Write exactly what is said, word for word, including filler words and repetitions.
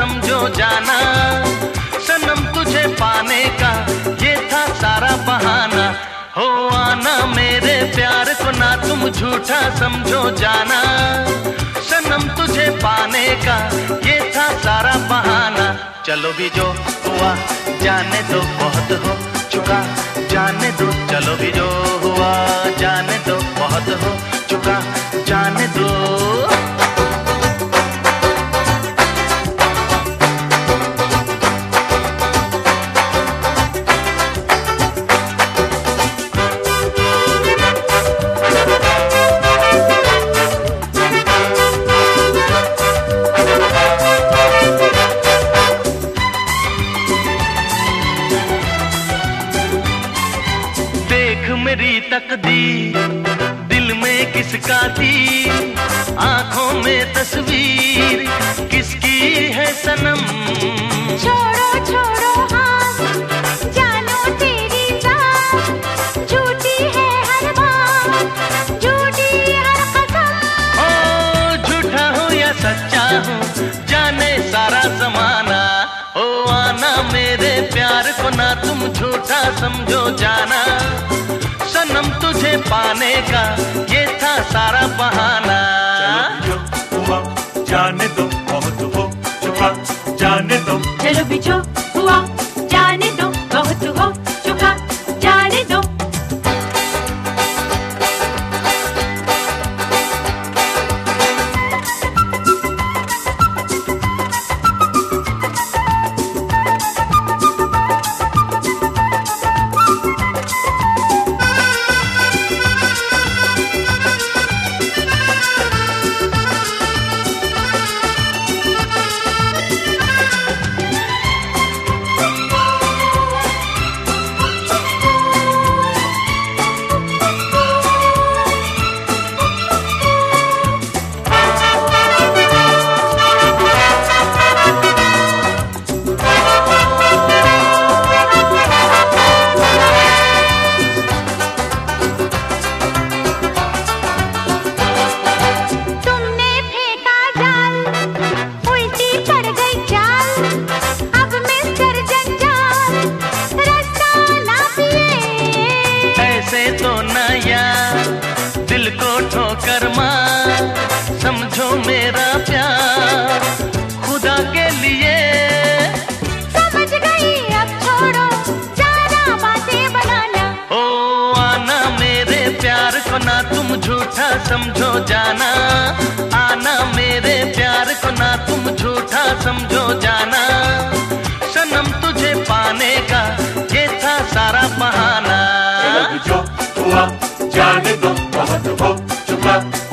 समझो जाना, सनम तुझे पाने का ये था सारा बहाना। हो आना मेरे प्यार को ना तुम झूठा समझो जाना, सनम तुझे पाने का ये था सारा बहाना। चलो भी जो हुआ जाने दो, बहुत हो चुका जाने दो। चलो भी जो हुआ जाने दो, बहुत हो चुका जाने दो। मेरी तकदीर दिल में किसका थी, आंखों में तस्वीर किसकी है सनम। छोड़ो छोड़ो हाथ, जानो तेरी जान झूठी है हर बात, झूठी हर कसम। ओ झूठा हूँ या सच्चा हूँ जाने सारा जमाना। ओ आना मेरे प्यार को ना तुम झूठा समझो जाना, सनम तुझे पाने का ये था सारा बहाना। चलो भी जो हुआ जाने दो, बहुत हो चुका जाने दो। चलो भी जो हुआ जाने दो, बहुत हो चुका जाने दो। तो नया दिल को ठोकर मार, समझो मेरा प्यार खुदा के लिए। समझ गई अब छोड़ो ज्यादा बातें बनाना। ओ आना मेरे प्यार को ना तुम झूठा समझो जाना, आना मेरे प्यार को ना तुम झूठा समझो जाना, सनम तुझे पाने का ये था सारा बहाना। चलो भी जो हुआ जाने दो, बहुत हो चुका